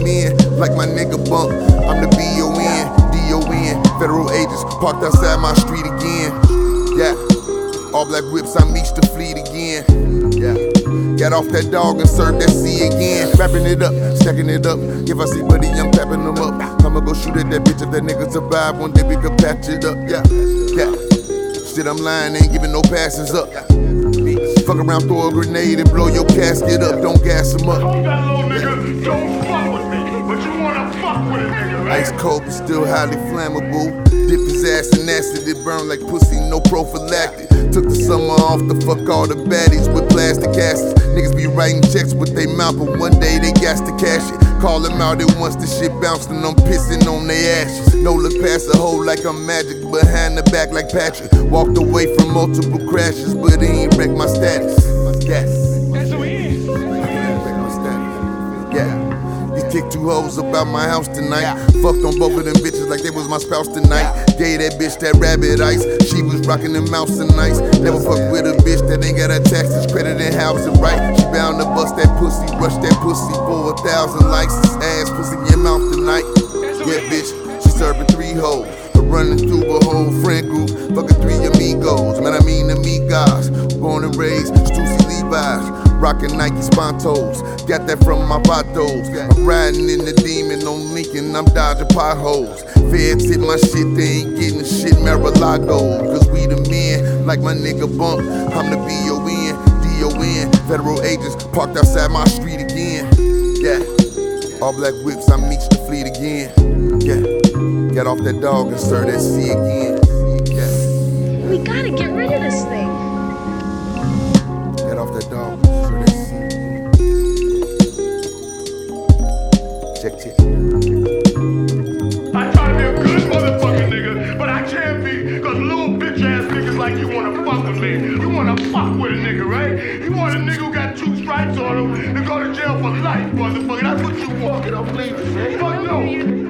men, like my nigga Bump. I'm the B.O.N., D.O.N. Federal agents parked outside my street again. Yeah, all black whips, I'm each to fleet again. Yeah, got off that dog and served that C again. Wrapping it up, stacking it up. If I see Buddy, I'm tapping them up. I'ma go shoot at that bitch if that nigga survive. One day we could patch it up. Yeah, yeah. Shit, I'm lying, ain't giving no passes up. Fuck around, throw a grenade and blow your casket up. Don't gas him up. Told that little nigga, don't fuck with me, but you wanna fuck with a nigga, right? Ice cold, but still highly flammable. Dip his ass in acid, it burn like pussy, no prophylactic. Took the summer off to fuck all the baddies with plastic asses. Niggas be writing checks with they mouth, but one day they got to cash it. Call them out at once, the shit bounced and I'm pissing on their ashes. No look past the hole like I'm magic, behind the back like Patrick. Walked away from multiple crashes, but he ain't wrecked my status. Yes. Yeah. He kicked 2 hoes about my house tonight. Fucked on both of them bitches like they was my spouse tonight. Gave that bitch that rabbit ice. She was rocking them mouse and nice. Never fuck with a bitch that ain't got her taxes, credit and housing right. She bound to bust that pussy, rush that pussy for 1,000 likes. Ass pussy in your mouth tonight. Yeah, bitch, she serving 3 hoes. Running through a whole friend group, fucking 3 amigos. Man, I mean amigos. Born and raised, Stussy Levi's. Rockin' Nike Spontos, got that from my Vatos. I'm riding in the Demon on Lincoln, I'm dodging potholes. Feds hit my shit, they ain't getting shit, Mar-a-Lago. Cause we the men, like my nigga Bump. I'm the B.O.N., D.O.N. Federal agents parked outside my street again. Yeah, all black whips, I'm each to fleet again. Yeah, got off that dog and served that C again. Yeah. We gotta get rid of this thing. Get off that dog, serve that C. Check. I try to be a good motherfucking nigga, but I can't be, cause little bitch ass niggas like you wanna fuck with me. You wanna fuck with a nigga, right? You want a nigga who got 2 stripes on him to go to jail for life, motherfucker. That's what you want. Get up, please. Fuck no.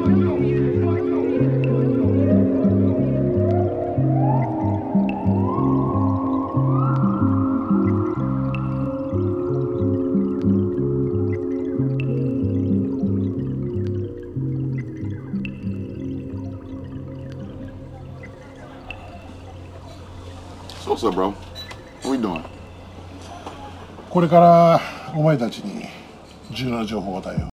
So what's up, bro? What we doing? これからお前たちに重要な情報を与えよう。